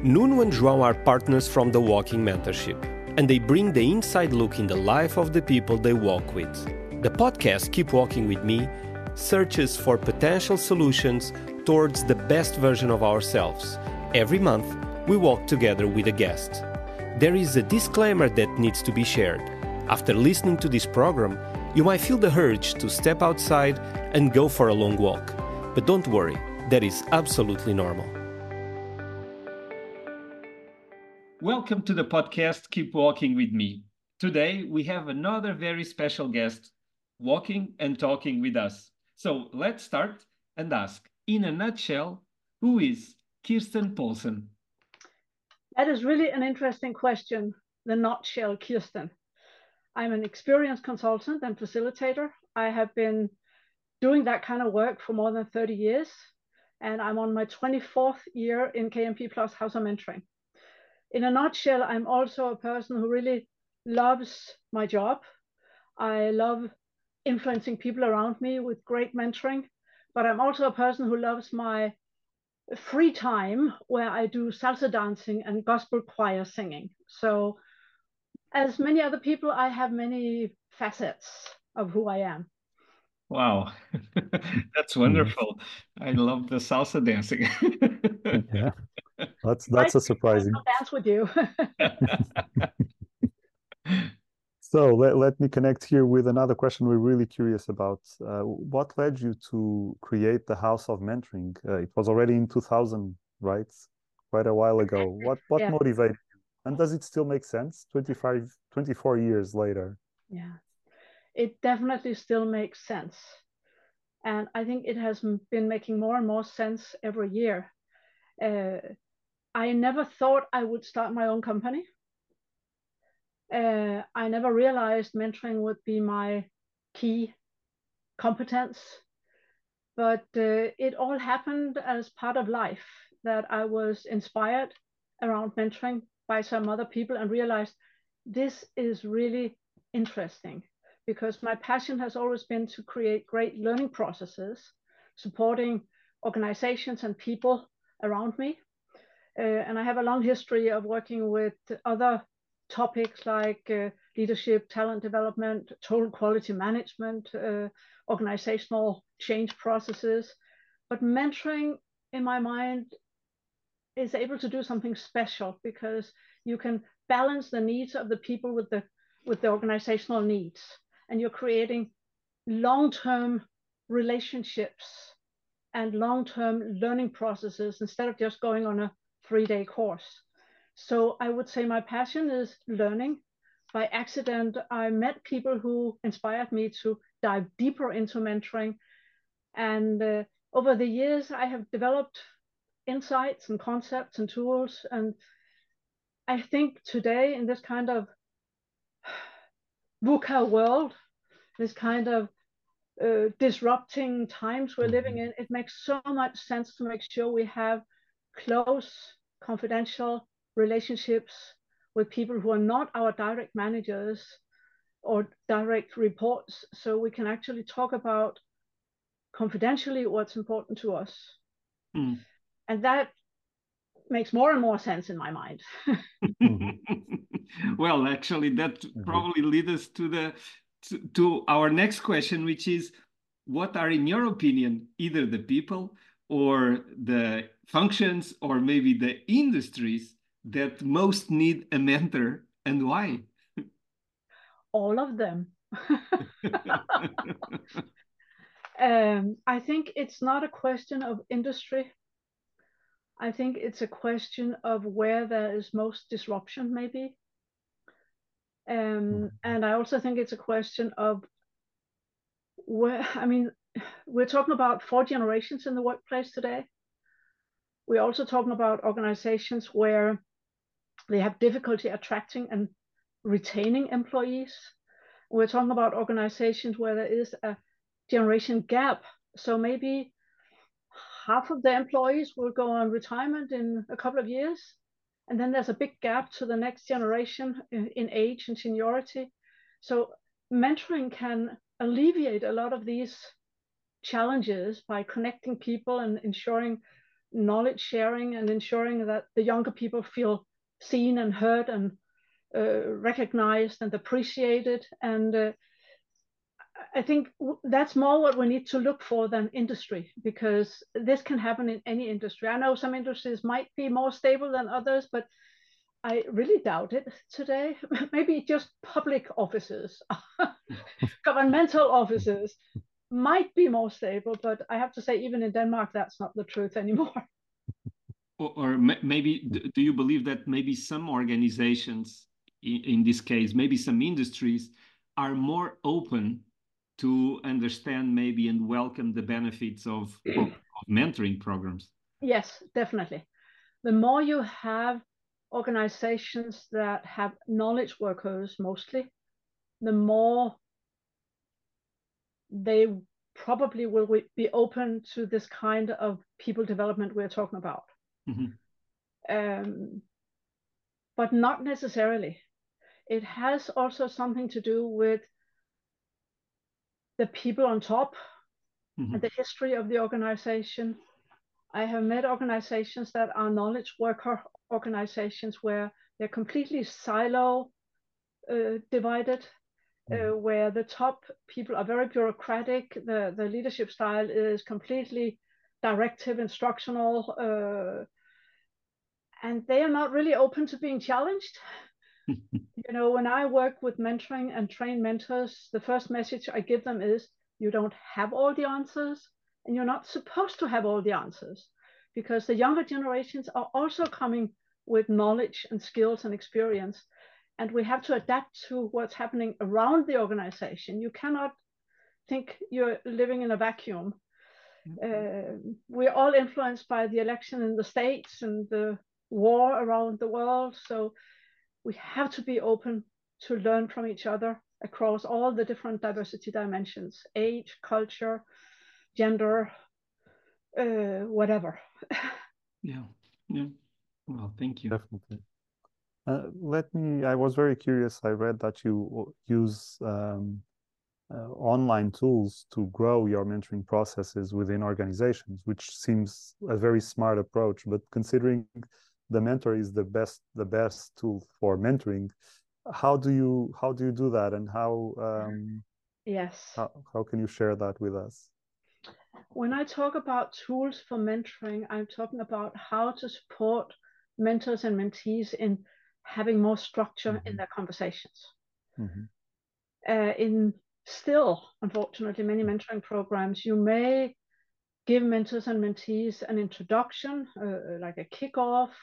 Nuno and João are partners from the Walking Mentorship, and they bring the inside look in the life of the people they walk with. The podcast Keep Walking With Me searches for potential solutions towards the best version of ourselves. Every month, we walk together with a guest. There is a disclaimer that needs to be shared. After listening to this program, you might feel the urge to step outside and go for a long walk. But don't worry, that is absolutely normal. Welcome to the podcast Keep Walking With Me. Today, we have another very special guest walking and talking with us. So let's start and ask, in a nutshell, who is Kirsten Poulsen? That is really an interesting question, the nutshell Kirsten. I'm an experienced consultant and facilitator. I have been doing that kind of work for more than 30 years, and I'm on my 24th year in KMP Plus House of Mentoring. In a nutshell, I'm also a person who really loves my job. I love influencing people around me with great mentoring, but I'm also a person who loves my free time where I do salsa dancing and gospel choir singing. So as many other people, I have many facets of who I am. Wow, that's wonderful. I love the salsa dancing. Yeah, that's a surprising. I'll dance with you. So let me connect here with another question we're really curious about. What led you to create the House of Mentoring? It was already in 2000, right? Quite a while ago. What Yeah. motivated you? And does it still make sense 24 years later? Yeah, it definitely still makes sense. And I think it has been making more and more sense every year. I never thought I would start my own company. I never realized mentoring would be my key competence, but it all happened as part of life, that I was inspired around mentoring by some other people and realized this is really interesting, because my passion has always been to create great learning processes, supporting organizations and people around me. And I have a long history of working with other topics like leadership, talent development, total quality management, organizational change processes. But mentoring, in my mind, is able to do something special because you can balance the needs of the people with the organizational needs, and you're creating long-term relationships and long-term learning processes instead of just going on a 3-day course. So I would say my passion is learning. By accident, I met people who inspired me to dive deeper into mentoring. And over the years, I have developed insights and concepts and tools. And I think today, in this kind of VUCA world, this kind of disrupting times we're living in, it makes so much sense to make sure we have close, confidential relationships with people who are not our direct managers or direct reports, so we can actually talk about confidentially what's important to us. And that makes more and more sense in my mind. Well, actually, that probably leads us to our next question, which is, what are, in your opinion, either the people or the functions or maybe the industries that most need a mentor, and why? All of them. I think it's not a question of industry. I think it's a question of where there is most disruption, maybe. And I also think it's a question of where, I mean, we're talking about 4 generations in the workplace today. We're also talking about organizations where they have difficulty attracting and retaining employees. We're talking about organizations where there is a generation gap. So maybe half of the employees will go on retirement in a couple of years. And then there's a big gap to the next generation in age and seniority. So mentoring can alleviate a lot of these challenges by connecting people and ensuring knowledge sharing and ensuring that the younger people feel seen and heard and recognized and appreciated. And I think that's more what we need to look for than industry, because this can happen in any industry. I know some industries might be more stable than others, but I really doubt it today. Maybe just public offices, governmental offices might be more stable, but I have to say, even in Denmark, that's not the truth anymore. Or maybe, do you believe that maybe some organizations, in this case, maybe some industries, are more open to understand maybe and welcome the benefits of mentoring programs? Yes, definitely. The more you have organizations that have knowledge workers mostly, the more they probably will be open to this kind of people development we're talking about. But not necessarily. It has also something to do with the people on top and the history of the organization. I have met organizations that are knowledge worker organizations where they're completely silo divided, where the top people are very bureaucratic. The leadership style is completely directive, instructional, and they are not really open to being challenged. You know, when I work with mentoring and train mentors, the first message I give them is, you don't have all the answers, and you're not supposed to have all the answers, because the younger generations are also coming with knowledge and skills and experience, and we have to adapt to what's happening around the organization. You cannot think you're living in a vacuum. We're all influenced by the election in the States and the war around the world, so we have to be open to learn from each other across all the different diversity dimensions: age, culture, gender, whatever. Yeah. Well, thank you. Definitely. I was very curious. I read that you use online tools to grow your mentoring processes within organizations, which seems a very smart approach. But considering the mentor is the best tool for mentoring, how do you do that, and yes, how can you share that with us? When I talk about tools for mentoring, I'm talking about how to support mentors and mentees in having more structure in their conversations. In still, unfortunately, many mentoring programs, you may give mentors and mentees an introduction, like a kickoff.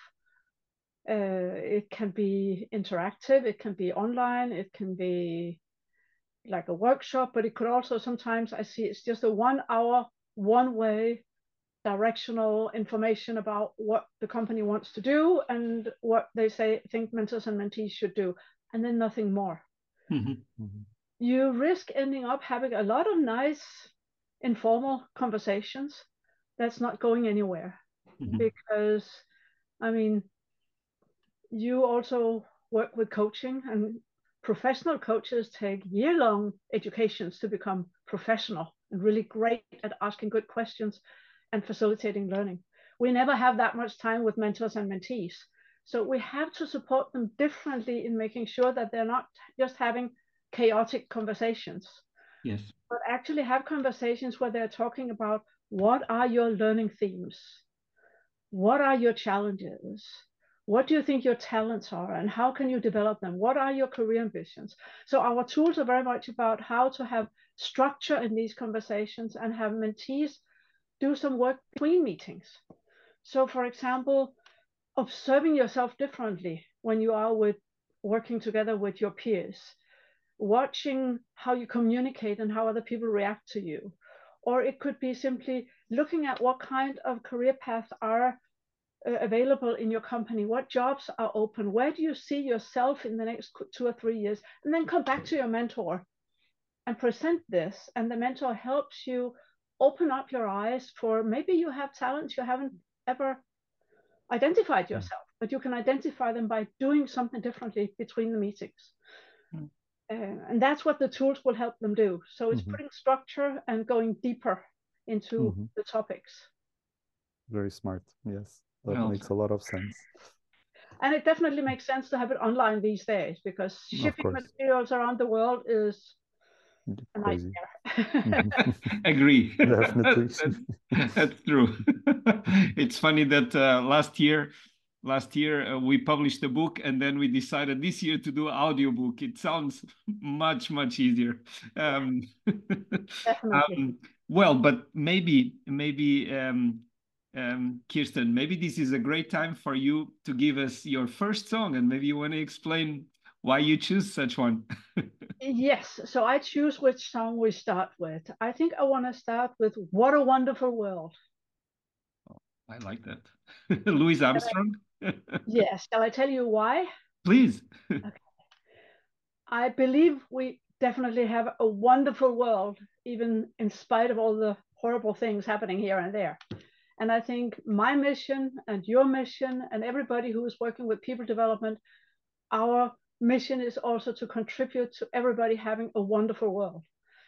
It can be interactive, it can be online, it can be like a workshop, but it could also sometimes, I see it's just a 1 hour, one way directional information about what the company wants to do and what they think mentors and mentees should do, and then nothing more. You risk ending up having a lot of nice informal conversations that's not going anywhere. Because, I mean, you also work with coaching, and professional coaches take year-long educations to become professional and really great at asking good questions and facilitating learning. We never have that much time with mentors and mentees. So we have to support them differently in making sure that they're not just having chaotic conversations. Yes. But actually have conversations where they're talking about, what are your learning themes? What are your challenges? What do you think your talents are, and how can you develop them? What are your career ambitions? So our tools are very much about how to have structure in these conversations and have mentees do some work between meetings. So for example, observing yourself differently when you are working together with your peers, watching how you communicate and how other people react to you. Or it could be simply looking at what kind of career paths are available in your company, what jobs are open, where do you see yourself in the next 2 or 3 years, and then come back to your mentor and present this, and the mentor helps you open up your eyes for, maybe you have talents you haven't ever identified yourself, but you can identify them by doing something differently between the meetings. And that's what the tools will help them do. So it's putting structure and going deeper into the topics. very smart. Yes, that Well makes said. a lot of sense. And it definitely makes sense to have it online these days, because Of shipping course, materials around the world is a crazy. nightmare. Agree. Definitely. That's true. It's funny that last year we published a book, and then we decided this year to do an audiobook. It sounds much easier. Um, Definitely. well, but maybe Kirsten, maybe this is a great time for you to give us your first song, and maybe you want to explain why you choose such one. Yes, so I choose which song we start with. I think I want to start with What a Wonderful World. I like that. Louis Armstrong? Yes, shall I tell you why? Please. Okay. I believe we definitely have a wonderful world, even in spite of all the horrible things happening here and there. And I think my mission and your mission and everybody who is working with people development, our mission is also to contribute to everybody having a wonderful world.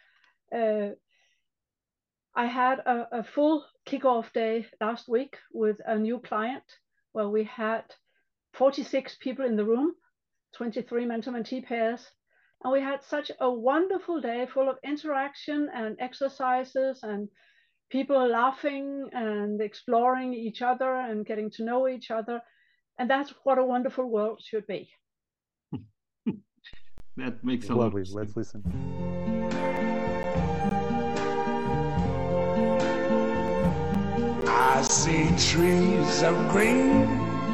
I had a full kickoff day last week with a new client where we had 46 people in the room, 23 mentor-mentee pairs. And we had such a wonderful day full of interaction and exercises and people laughing and exploring each other and getting to know each other. And that's what a wonderful world should be. That makes a lot Lovely. of sense. Let's listen. I see trees of green,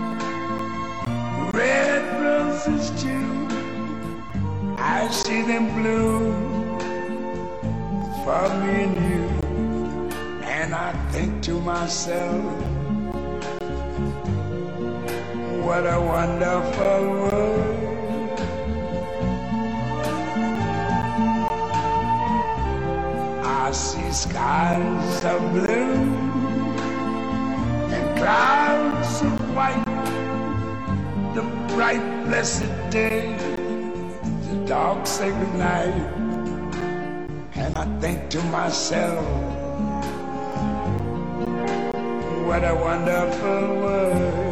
red roses too. I see them bloom for me and you. And I think to myself, what a wonderful world. I see skies of blue and clouds of white, the bright blessed day, the dark sacred night. And I think to myself, what a wonderful world.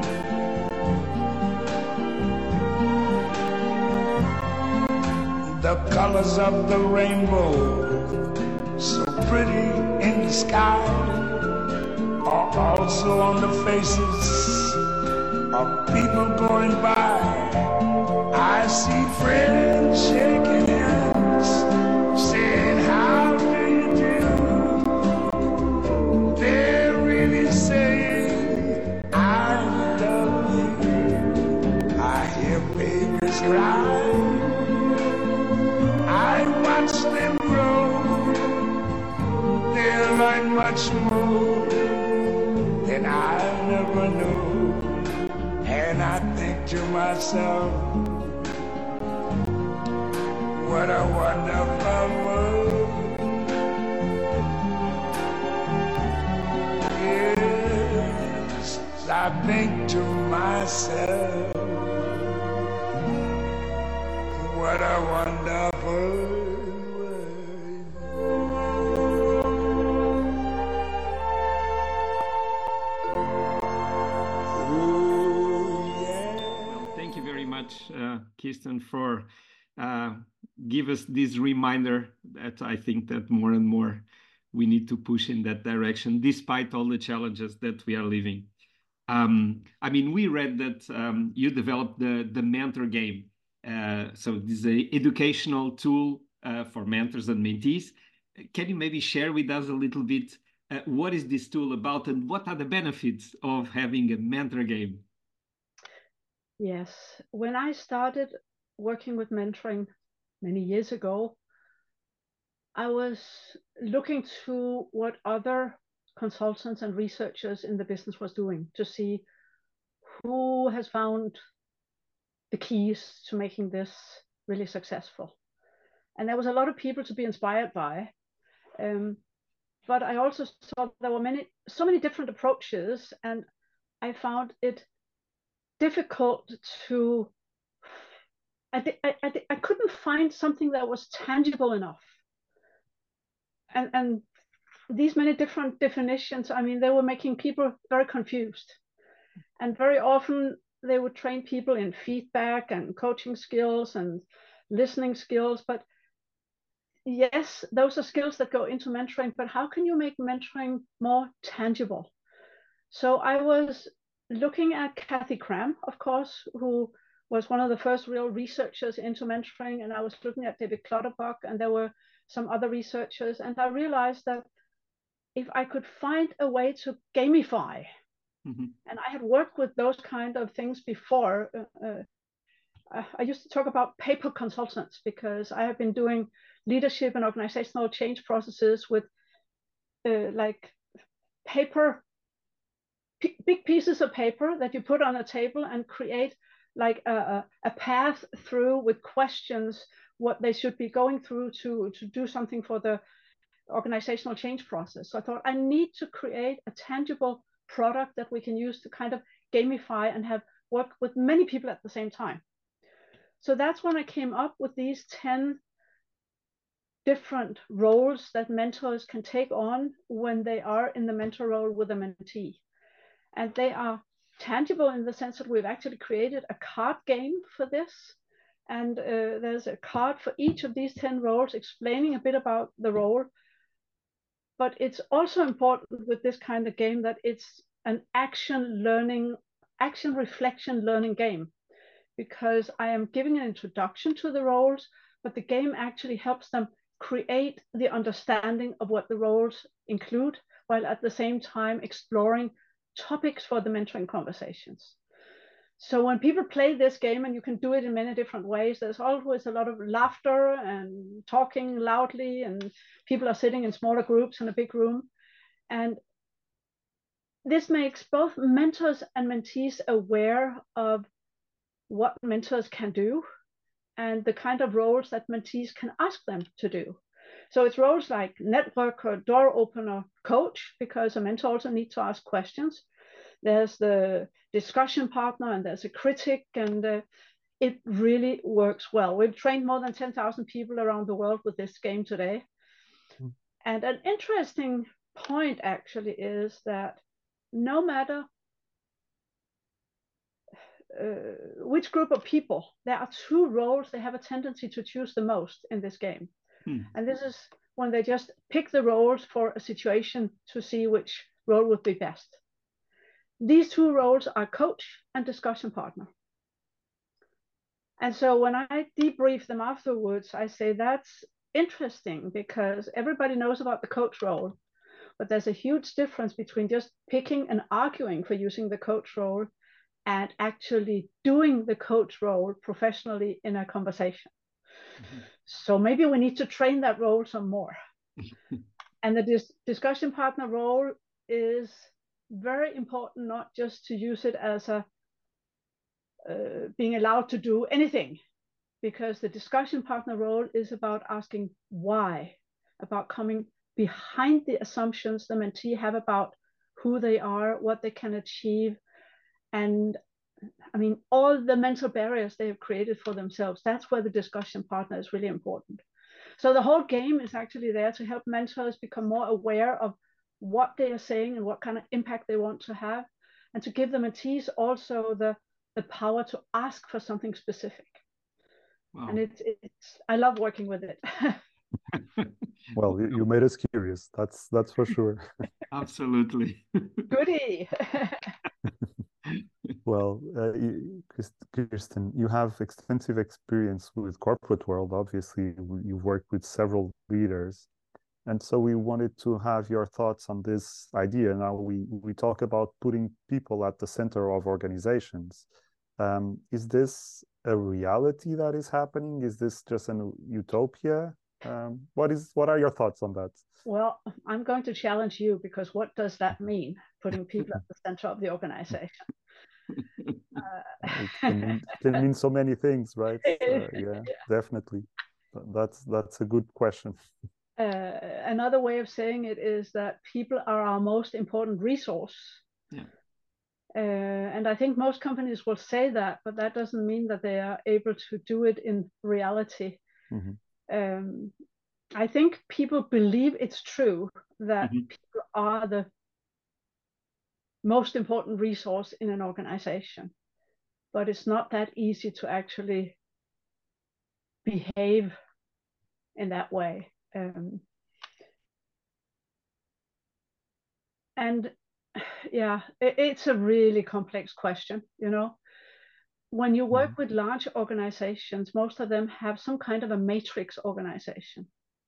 The colors of the rainbow, so pretty in the sky, are also on the faces of people going by. I see friends shaking hands, saying, how do you do? They're really saying, I love you. I hear babies cry, I watch them grow. They'll learn much more than I never knew. And I think to myself, what a wonderful world. Yes, I think to myself, what a wonderful world. Thank you very much, Kirsten, for give us this reminder that I think that more and more we need to push in that direction, despite all the challenges that we are living. I mean, we read that you developed the mentor game. So this is an educational tool for mentors and mentees. Can you maybe share with us a little bit what is this tool about and what are the benefits of having a mentor game? Yes, when I started working with mentoring many years ago, I was looking to what other consultants and researchers in the business was doing to see who has found the keys to making this really successful. And there was a lot of people to be inspired by. But I also saw there were so many different approaches, and I found it difficult to, I couldn't find something that was tangible enough. And these many different definitions, I mean, they were making people very confused. And very often they would train people in feedback and coaching skills and listening skills. But yes, those are skills that go into mentoring, but how can you make mentoring more tangible? So I was looking at Kathy Cram, of course, who was one of the first real researchers into mentoring. And I was looking at David Clutterbuck, and there were some other researchers. And I realized that if I could find a way to gamify, and I had worked with those kind of things before. I used to talk about paper consultants because I have been doing leadership and organizational change processes with like paper, big pieces of paper that you put on a table and create like a path through with questions, what they should be going through to do something for the organizational change process. So I thought I need to create a tangible product that we can use to kind of gamify and have work with many people at the same time. So that's when I came up with these 10 different roles that mentors can take on when they are in the mentor role with a mentee. And they are tangible in the sense that we've actually created a card game for this. And there's a card for each of these 10 roles explaining a bit about the role. But it's also important with this kind of game that it's an action reflection learning game, because I am giving an introduction to the roles, but the game actually helps them create the understanding of what the roles include, while at the same time exploring topics for the mentoring conversations. So when people play this game, and you can do it in many different ways, there's always a lot of laughter and talking loudly, and people are sitting in smaller groups in a big room. And this makes both mentors and mentees aware of what mentors can do and the kind of roles that mentees can ask them to do. So it's roles like networker, door opener, coach, because a mentor also needs to ask questions. There's the discussion partner, and there's a critic, and it really works well. We've trained more than 10,000 people around the world with this game today. And an interesting point actually is that no matter which group of people, there are two roles they have a tendency to choose the most in this game. And this is when they just pick the roles for a situation to see which role would be best. These two roles are coach and discussion partner. And so when I debrief them afterwards, I say that's interesting because everybody knows about the coach role, but there's a huge difference between just picking and arguing for using the coach role and actually doing the coach role professionally in a conversation. So maybe we need to train that role some more. And the discussion partner role is very important, not just to use it as a being allowed to do anything, because the discussion partner role is about asking why, about coming behind the assumptions the mentee have about who they are, what they can achieve, and I mean, all the mental barriers they have created for themselves. That's where the discussion partner is really important. So the whole game is actually there to help mentors become more aware of what they are saying and what kind of impact they want to have, and to give the mentees also the power to ask for something specific. Wow. And it's I love working with it. Well, you made us curious. That's for sure. Absolutely. Goody. Well, Kirsten, you have extensive experience with corporate world. Obviously, you've worked with several leaders. And so we wanted to have your thoughts on this idea. Now we talk about putting people at the center of organizations. Is this a reality that is happening? Is this just an utopia? What are your thoughts on that? Well, I'm going to challenge you, because what does that mean, putting people at the center of the organization? It can mean so many things, right? Yeah, definitely. That's a good question. Another way of saying it is that people are our most important resource. Yeah. And I think most companies will say that, but that doesn't mean that they are able to do it in reality. I think people believe it's true that Mhm. people are the most important resource in an organization, but it's not that easy to actually behave in that way. And yeah, it's a really complex question, you know. When you work with large organizations, most of them have some kind of a matrix organization.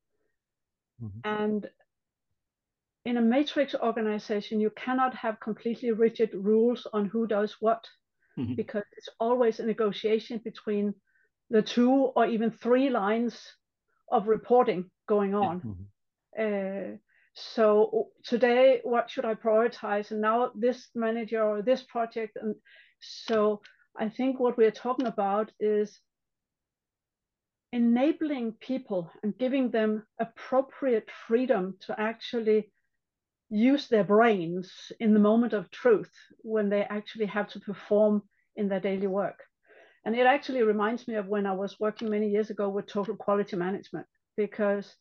And in a matrix organization, you cannot have completely rigid rules on who does what, Mhm. because it's always a negotiation between the 2 or even 3 lines of reporting going on. So today, what should I prioritize? And now this manager or this project. And so I think what we're talking about is enabling people and giving them appropriate freedom to actually use their brains in the moment of truth when they actually have to perform in their daily work. And it actually reminds me of when I was working many years ago with total quality management, because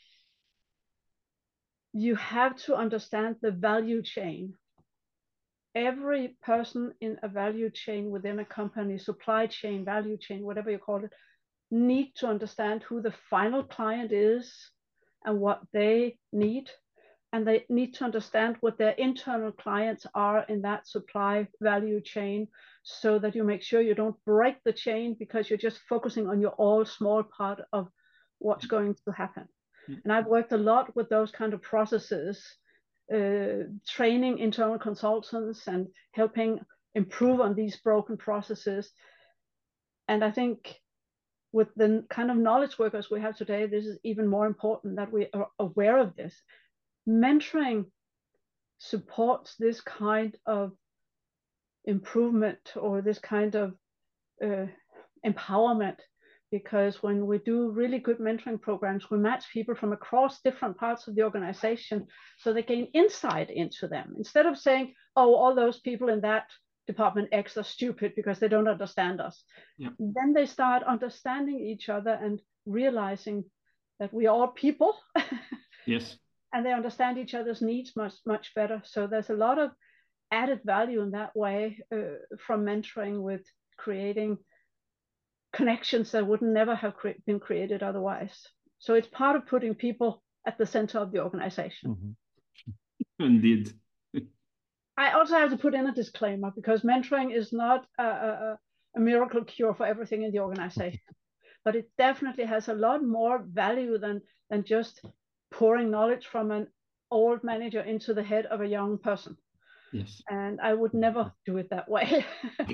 you have to understand the value chain. Every person in a value chain within a company, supply chain, value chain, whatever you call it, need to understand who the final client is and what they need. And they need to understand what their internal clients are in that supply value chain, so that you make sure you don't break the chain because you're just focusing on your all small part of what's going to happen. And I've worked a lot with those kind of processes, training internal consultants and helping improve on these broken processes. And I think with the kind of knowledge workers we have today, this is even more important that we are aware of this. Mentoring supports this kind of improvement or this kind of empowerment, because when we do really good mentoring programs, we match people from across different parts of the organization so they gain insight into them. Instead of saying, oh, all those people in that department X are stupid because they don't understand us. Yeah. Then they start understanding each other and realizing that we are all people. Yes. And they understand each other's needs much, much better. So there's a lot of added value in that way from mentoring, with creating connections that would never have been created otherwise. So it's part of putting people at the center of the organization. Indeed. I also have to put in a disclaimer, because mentoring is not a miracle cure for everything in the organization, but it definitely has a lot more value than just pouring knowledge from an old manager into the head of a young person. Yes. And I would never do it that way.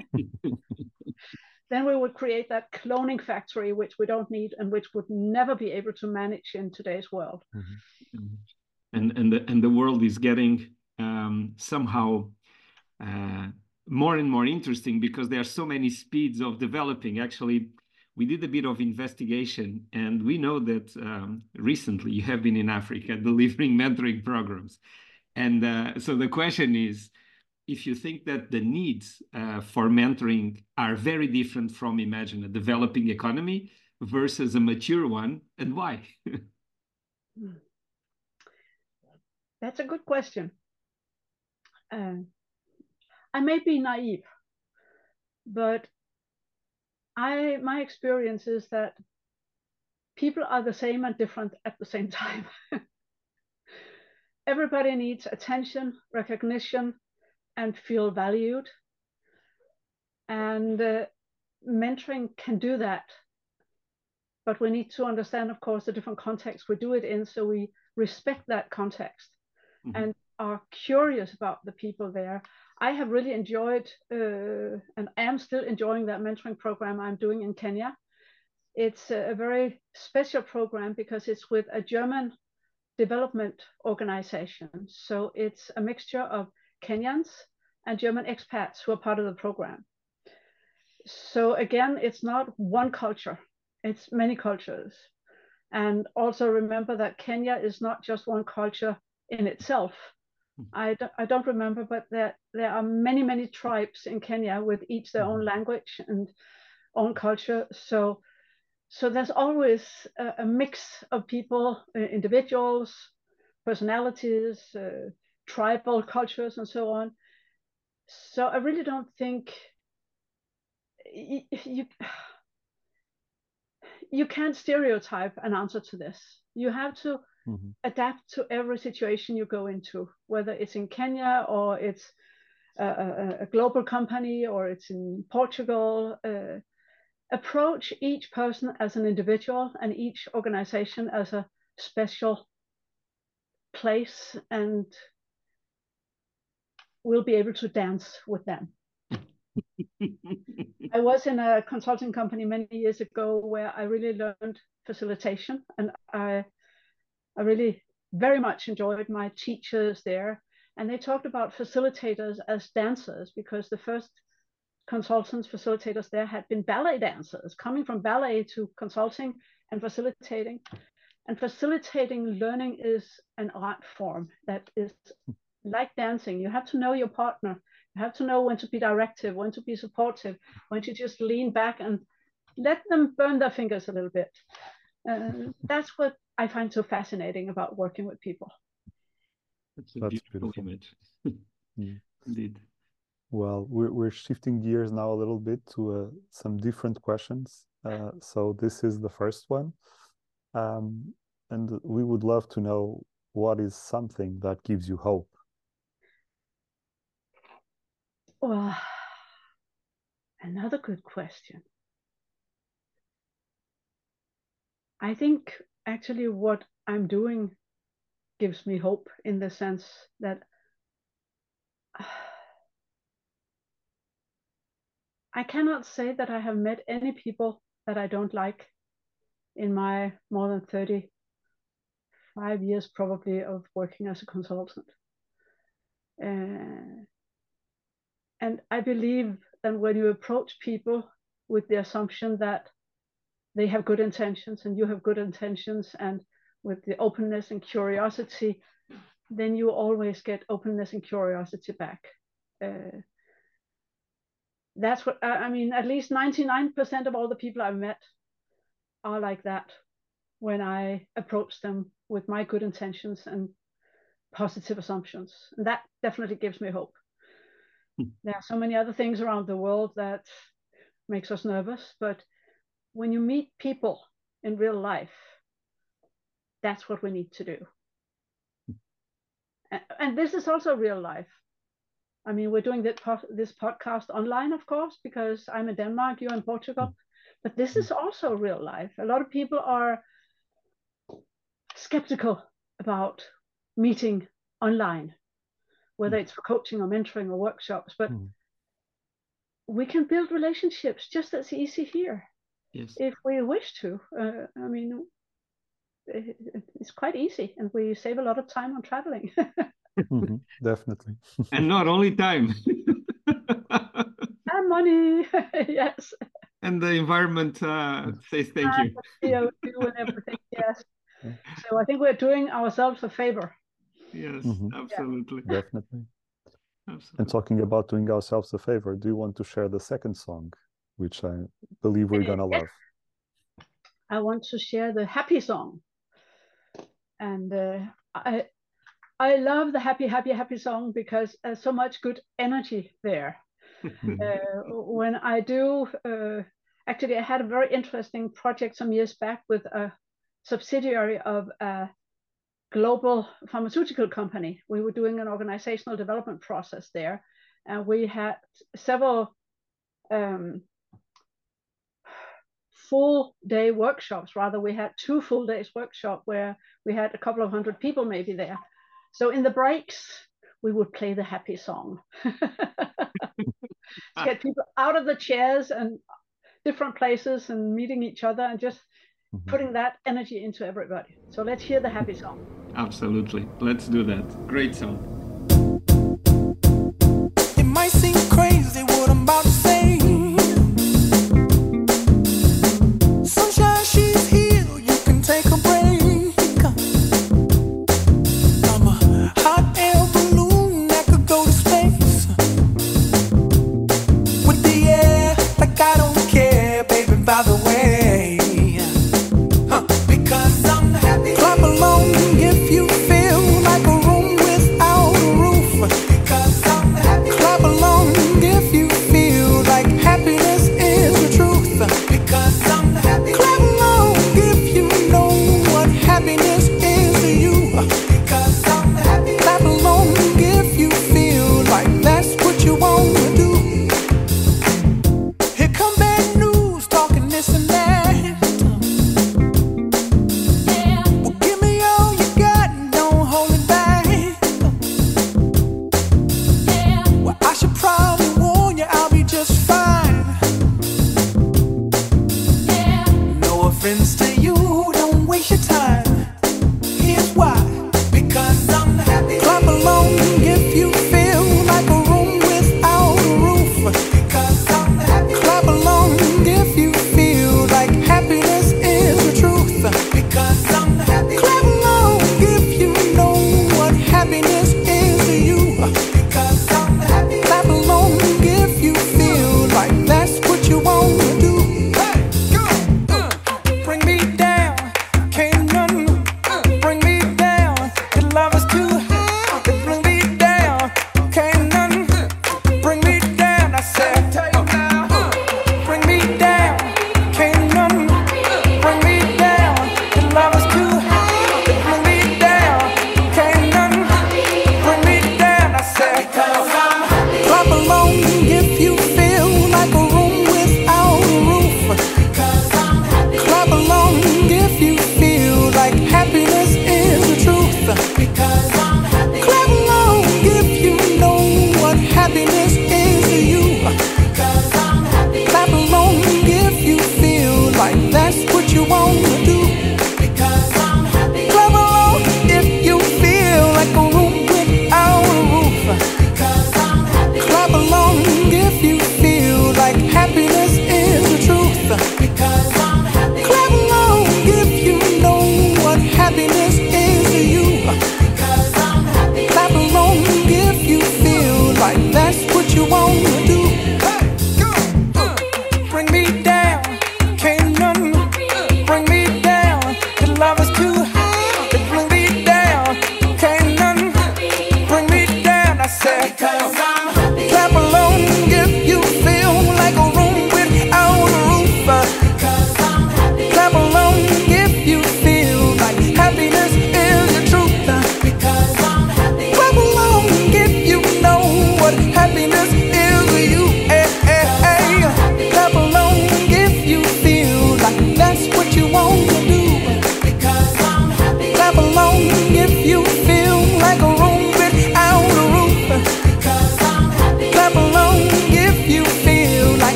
Then we would create that cloning factory, which we don't need and which would never be able to manage in today's world. And the world is getting somehow more and more interesting, because there are so many speeds of developing. Actually, we did a bit of investigation, and we know that recently you have been in Africa delivering mentoring programs. And so the question is, if you think that the needs for mentoring are very different from, imagine, a developing economy versus a mature one, and why? That's a good question. I may be naive, but my experience is that people are the same and different at the same time. Everybody needs attention, recognition, and feel valued. And mentoring can do that. But we need to understand, of course, the different contexts we do it in, so we respect that context and are curious about the people there. I have really enjoyed and am still enjoying that mentoring program I'm doing in Kenya. It's a very special program because it's with a German development organization. So it's a mixture of Kenyans and German expats who are part of the program. So again, it's not one culture, it's many cultures. And also remember that Kenya is not just one culture in itself. I don't remember, but there are many, many tribes in Kenya with each their own language and own culture. So So there's always a mix of people, individuals, personalities, tribal cultures, and so on. So I really don't think you can't stereotype an answer to this. You have to adapt to every situation you go into, whether it's in Kenya or it's a global company or it's in Portugal. Approach each person as an individual and each organization as a special place, and we'll be able to dance with them. I was in a consulting company many years ago where I really learned facilitation, and I really very much enjoyed my teachers there. And they talked about facilitators as dancers, because the first consultants, facilitators there had been ballet dancers, coming from ballet to consulting and facilitating. And facilitating learning is an art form that is like dancing. You have to know your partner. You have to know when to be directive, when to be supportive, when to just lean back and let them burn their fingers a little bit. That's what I find so fascinating about working with people. That's a beautiful image. Indeed. Well, we're shifting gears now a little bit to some different questions. So this is the first one. And we would love to know, what is something that gives you hope? Well, another good question. I think actually what I'm doing gives me hope, in the sense that I cannot say that I have met any people that I don't like in my more than 35 years probably of working as a consultant. And I believe that when you approach people with the assumption that they have good intentions and you have good intentions, and with the openness and curiosity, then you always get openness and curiosity back. That's what I mean. At least 99% of all the people I've met are like that when I approach them with my good intentions and positive assumptions. And that definitely gives me hope. There are so many other things around the world that makes us nervous, but when you meet people in real life, that's what we need to do. And this is also real life. I mean, we're doing this podcast online, of course, because I'm in Denmark, you're in Portugal, but this is also real life. A lot of people are skeptical about meeting online, whether it's for coaching or mentoring or workshops, but we can build relationships just as easy here. Yes. If we wish to. I mean, it's quite easy, and we save a lot of time on traveling. Definitely. And not only time. And money. Yes. And the environment says thank you. CO2 and everything. Yes. So I think we're doing ourselves a favor. Yes, absolutely. Yeah. Definitely. Absolutely. And talking about doing ourselves a favor, do you want to share the second song, which I believe we're gonna love? I want to share the happy song. And I love the happy song because there's so much good energy there. When I do, actually I had a very interesting project some years back with a subsidiary of a global pharmaceutical company. We were doing an organizational development process there, and we had several full day workshops. Rather, we had 2 full days workshop where we had a couple of 100 people maybe there. So in the breaks, we would play the happy song to get people out of the chairs and different places and meeting each other and just putting that energy into everybody. So let's hear the happy song. Absolutely. Let's do that. Great song. It might seem crazy what I'm about to say. Sunshine, she's here. You can take a break. I'm a hot air balloon that could go to space. With the air, like I don't care, baby, by the way.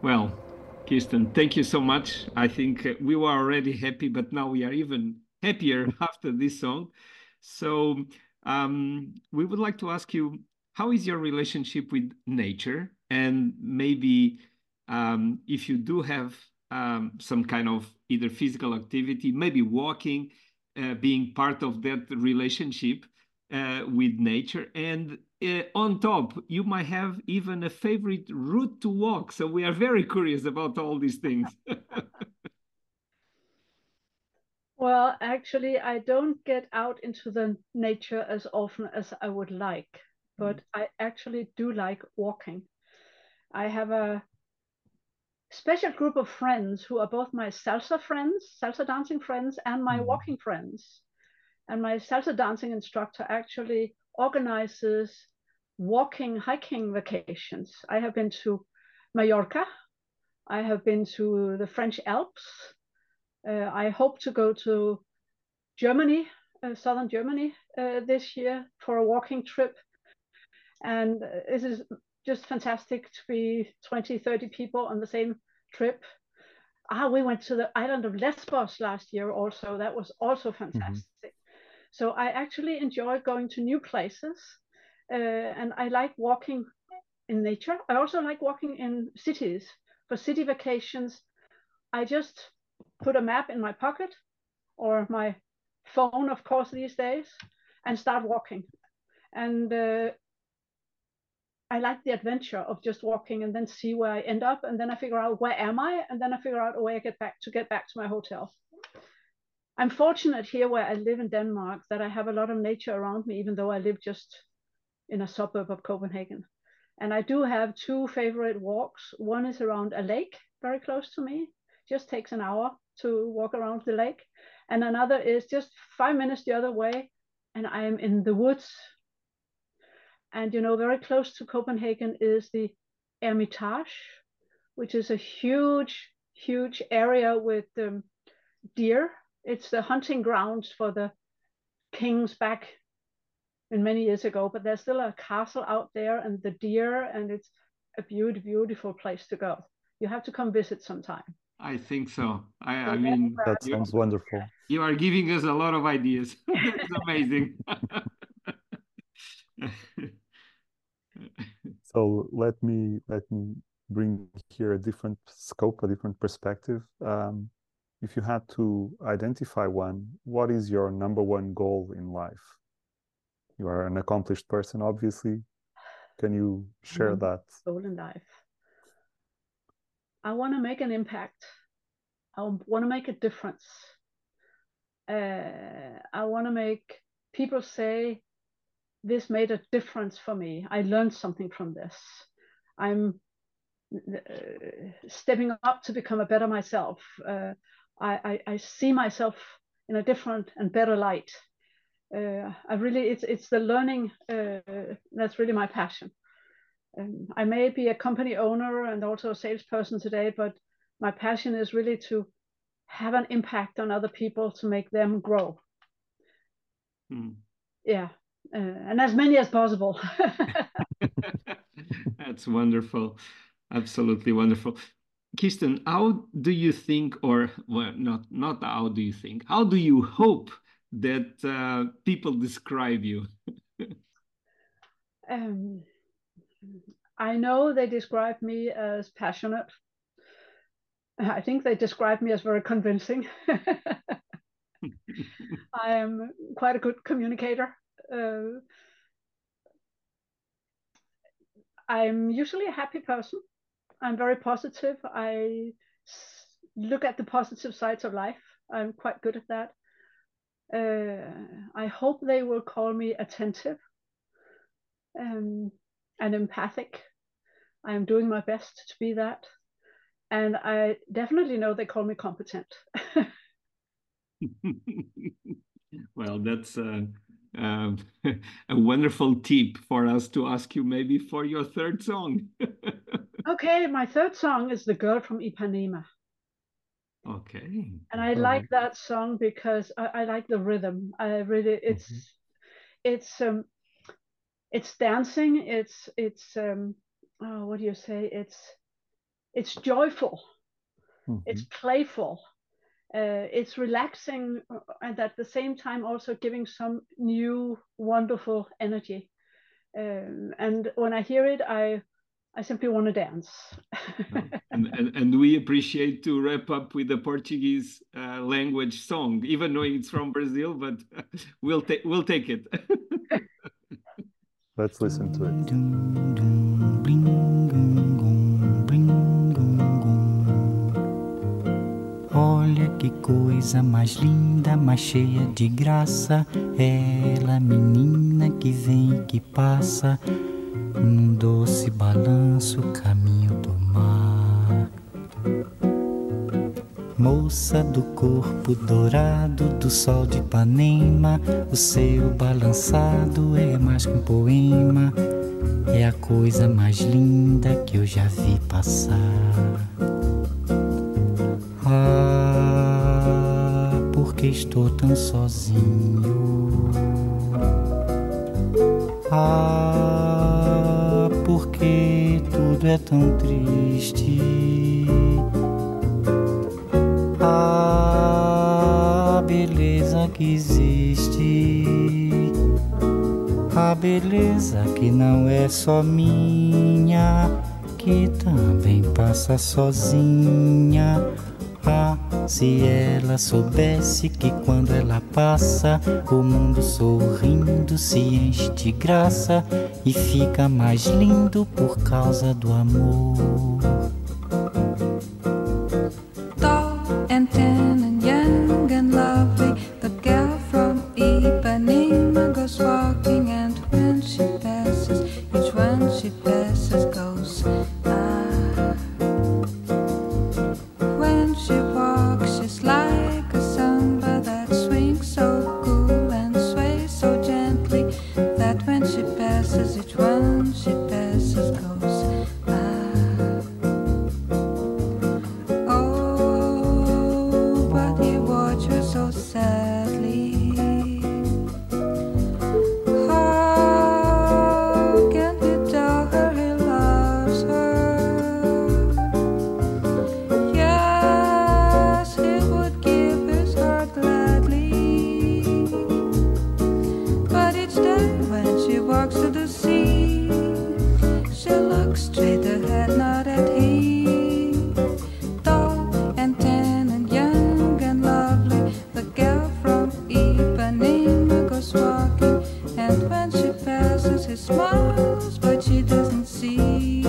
Well, Kirsten, thank you so much. I think we were already happy, but now we are even happier after this song. So we would like to ask you, how is your relationship with nature? And maybe if you do have some kind of either physical activity, maybe walking, being part of that relationship with nature. And on top, you might have even a favorite route to walk. So we are very curious about all these things. Well, actually, I don't get out into the nature as often as I would like, but I actually do like walking. I have a special group of friends who are both my salsa friends, salsa dancing friends, and my walking friends. And my salsa dancing instructor actually organizes walking, hiking vacations. I have been to Mallorca. I have been to the French Alps. I hope to go to Germany, southern Germany, this year for a walking trip. And this is just fantastic to be 20, 30 people on the same trip. We went to the island of Lesbos last year also. That was also fantastic. So I actually enjoy going to new places, and I like walking in nature. I also like walking in cities. For city vacations, I just put a map in my pocket or my phone, of course, these days, and start walking. And I like the adventure of just walking and then see where I end up, and then I figure out where am I, and then I figure out a way I get back to my hotel. I'm fortunate here where I live in Denmark that I have a lot of nature around me, even though I live just in a suburb of Copenhagen. And I do have two favorite walks. One is around a lake very close to me, just takes an hour to walk around the lake. And another is just 5 minutes the other way, and I am in the woods. And very close to Copenhagen is the Hermitage, which is a huge, huge area with deer. It's the hunting grounds for the kings back in many years ago, but there's still a castle out there and the deer, and it's a beautiful, beautiful place to go. You have to come visit sometime. I think so. I mean, that sounds wonderful. You are giving us a lot of ideas. That's amazing. So let me bring here a different scope, a different perspective. If you had to identify one, what is your number one goal in life? You are an accomplished person, obviously. Can you share that? Goal in life. I want to make an impact. I want to make a difference. I want to make people say, this made a difference for me. I learned something from this. I'm stepping up to become a better myself. I see myself in a different and better light. It's the learning that's really my passion. I may be a company owner and also a salesperson today, but my passion is really to have an impact on other people to make them grow. Yeah, and as many as possible. That's wonderful. Absolutely wonderful. Kirsten, how do you think, or well, not how do you think, how do you hope that people describe you? I know they describe me as passionate. I think they describe me as very convincing. I am quite a good communicator. I'm usually a happy person. I'm very positive. I look at the positive sides of life. I'm quite good at that. I hope they will call me attentive and empathic. I'm doing my best to be that. And I definitely know they call me competent. Well, that's a wonderful tip for us to ask you maybe for your third song. Okay, my third song is The Girl from Ipanema. Okay. And I like that song because I like the rhythm. I really, it's dancing. It's what do you say? it's joyful, Mhm. it's playful, it's relaxing, and at the same time also giving some new wonderful energy. And when I hear it, I simply want to dance. And we appreciate to wrap up with a Portuguese language song, even though it's from Brazil, but we'll take it. Let's listen to it. Olha que coisa mais linda, mais cheia de graça. Ela, menina que vem e que passa num doce balanço, caminho do mar. Moça do corpo dourado do sol de Ipanema, o seu balançado é mais que um poema. É a coisa mais linda que eu já vi passar. Ah, porque estou tão sozinho. Ah, porque tudo é tão triste. A beleza que existe, a beleza que não é só minha, que também passa sozinha. Ah, se ela soubesse que quando ela passa, o mundo sorrindo se enche de graça e fica mais lindo por causa do amor. And tan and young and lovely, the girl from Ipanema goes walking, and when she passes, each one she passes goes ah. When she walks, she's like a samba that swings so cool and sways so gently, that when she passes, each one she passes goes ah. So sadly, how can he tell her he loves her? Yes, he would give his heart gladly, but each day when she walks to the sea, she looks straight ahead, not at him. Tall and tan and young and lovely, the girl from Ipanema goes walking, and when she passes, he smiles, but she doesn't see.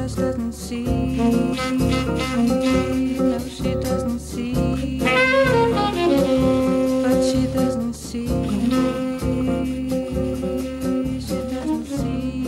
just doesn't see. No, she doesn't see. But she doesn't see. She doesn't see.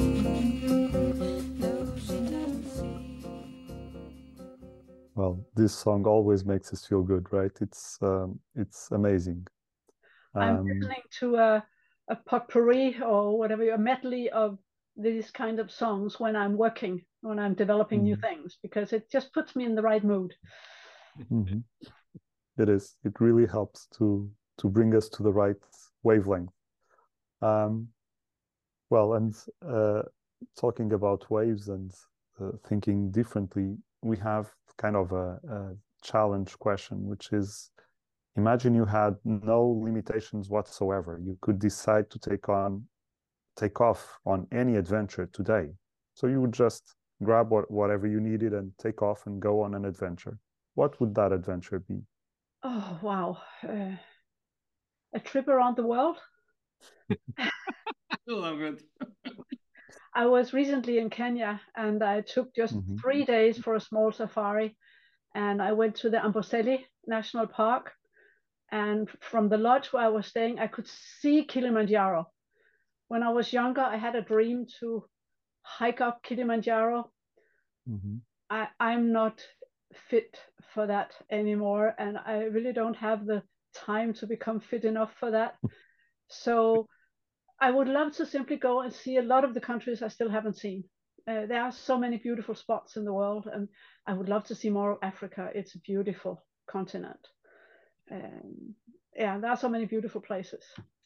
No, she doesn't see. Well, this song always makes us feel good, right? It's amazing. I'm listening to a potpourri or whatever, a medley of these kind of songs when I'm working, when I'm developing new things, because it just puts me in the right mood. Mhm. It is. It really helps to bring us to the right wavelength. Well, and talking about waves and thinking differently, we have kind of a challenge question, which is, imagine you had no limitations whatsoever. You could decide to take off on any adventure today. So you would just grab whatever you needed and take off and go on an adventure. What would that adventure be? Oh, wow. A trip around the world. I love it. I was recently in Kenya and I took just 3 days for a small safari. And I went to the Amboseli National Park. And from the lodge where I was staying, I could see Kilimanjaro. When I was younger, I had a dream to hike up Kilimanjaro. I'm not fit for that anymore, and I really don't have the time to become fit enough for that. So I would love to simply go and see a lot of the countries I still haven't seen. There are so many beautiful spots in the world, and I would love to see more of Africa. It's a beautiful continent. Yeah, there are so many beautiful places.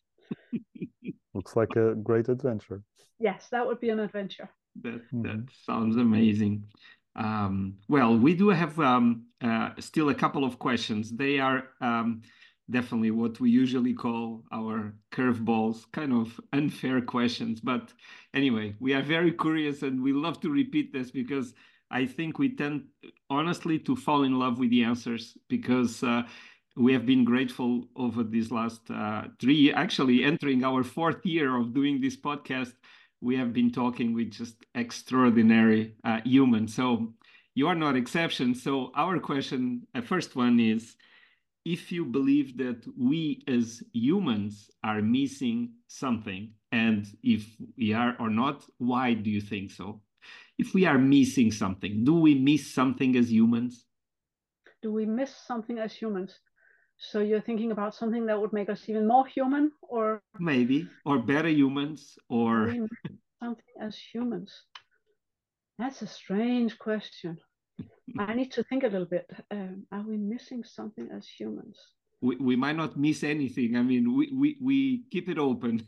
Looks like a great adventure. Yes, that would be an adventure. That sounds amazing. Well, we do have still a couple of questions. They are definitely what we usually call our curveballs, kind of unfair questions. But anyway, we are very curious and we love to repeat this because I think we tend, honestly, to fall in love with the answers because we have been grateful over these last 3, actually entering our 4th year of doing this podcast. We have been talking with just extraordinary humans. So you are not exception. So our question, first one is, if you believe that we as humans are missing something, and if we are or not, why do you think so? If we are missing something, do we miss something as humans? Do we miss something as humans? So you're thinking about something that would make us even more human, or maybe, or better humans, or something as humans? That's a strange question. I need to think a little bit. Are we missing something as humans? We might not miss anything. I mean, we keep it open.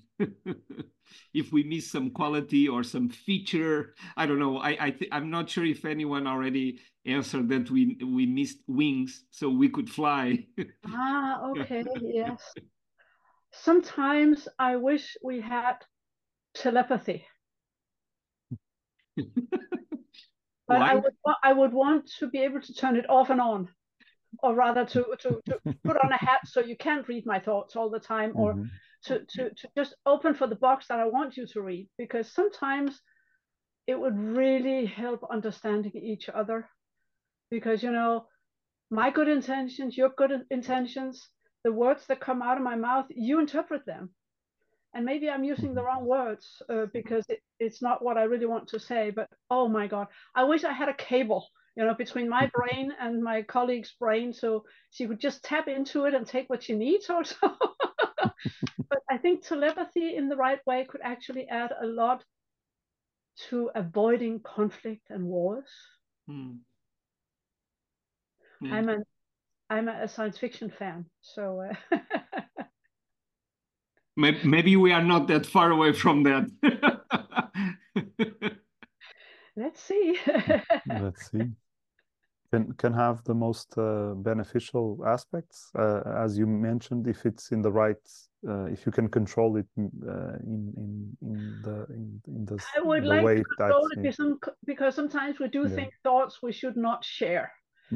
If we miss some quality or some feature, I don't know. I'm not sure if anyone already answered that we missed wings so we could fly. Okay, yes. Sometimes I wish we had telepathy. But I would want to be able to turn it off and on, or rather to put on a hat so you can't read my thoughts all the time, or to just open for the box that I want you to read, because sometimes it would really help understanding each other. Because, you know, my good intentions, your good intentions, the words that come out of my mouth, you interpret them. And maybe I'm using the wrong words because it's not what I really want to say, but oh my God, I wish I had a cable, you know, between my brain and my colleague's brain, so she could just tap into it and take what she needs also. But I think telepathy in the right way could actually add a lot to avoiding conflict and wars. Yeah. I'm a science fiction fan, so maybe we are not that far away from that. Let's see. Let's see. Can have the most beneficial aspects, as you mentioned, if it's in the right, if you can control it in the I would the like way to control it because sometimes we do think thoughts we should not share.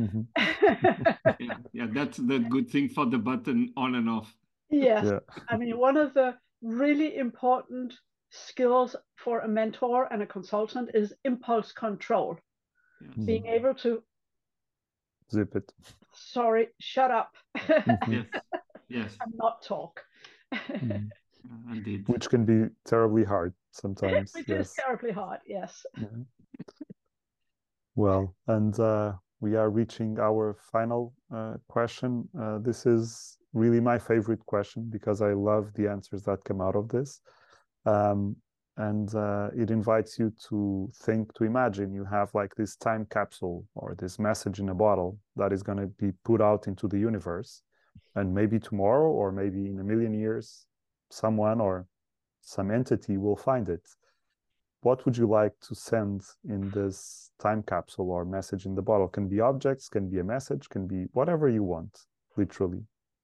Yeah, that's the good thing for the button on and off. Yes, I mean, one of the really important skills for a mentor and a consultant is impulse control. Yes. Being able to Zip it. sorry, shut up. Yes. Yes. And not talk. Indeed. Which can be terribly hard sometimes. Which Yes. is terribly hard, yes. Yeah. Well, and we are reaching our final question. This is really my favorite question because I love the answers that come out of this. And it invites you to think, to imagine you have like this time capsule or this message in a bottle that is going to be put out into the universe. And maybe tomorrow, or maybe in a million years, someone or some entity will find it. What would you like to send in this time capsule or message in the bottle? Can be objects, can be a message, can be whatever you want, literally.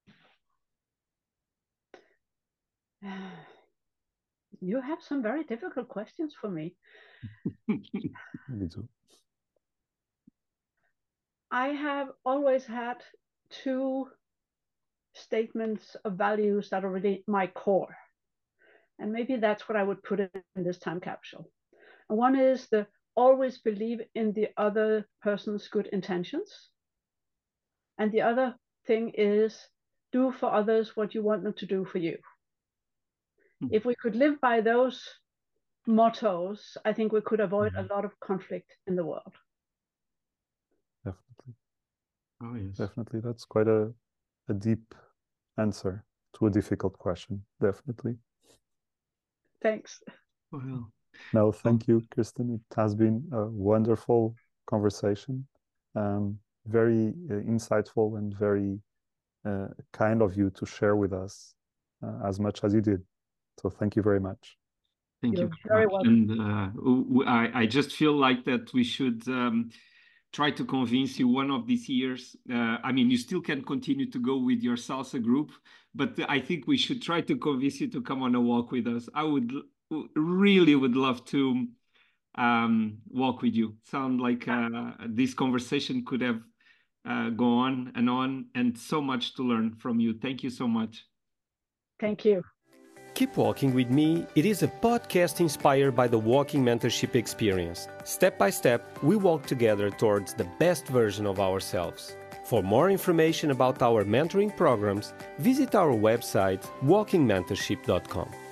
You have some very difficult questions for me. Me too. I have always had two statements of values that are really my core. And maybe that's what I would put in this time capsule. And one is the always believe in the other person's good intentions. And the other thing is do for others what you want them to do for you. If we could live by those mottos, I think we could avoid a lot of conflict in the world. Definitely. Oh, yes. Definitely. That's quite a deep answer to a difficult question. Definitely. Thanks. Well, No, thank you, Kirsten. It has been a wonderful conversation. Very insightful and very kind of you to share with us as much as you did. So thank you very much. thank you You're very much. welcome. And I just feel like that we should try to convince you one of these years. I mean, you still can continue to go with your salsa group, but I think we should try to convince you to come on a walk with us. I would really would love to walk with you. Sound like this conversation could have gone on, and so much to learn from you. Thank you so much. Thank you. Keep Walking With Me, it is a podcast inspired by the walking mentorship experience. Step by step, we walk together towards the best version of ourselves. For more information about our mentoring programs, visit our website walkingmentorship.com.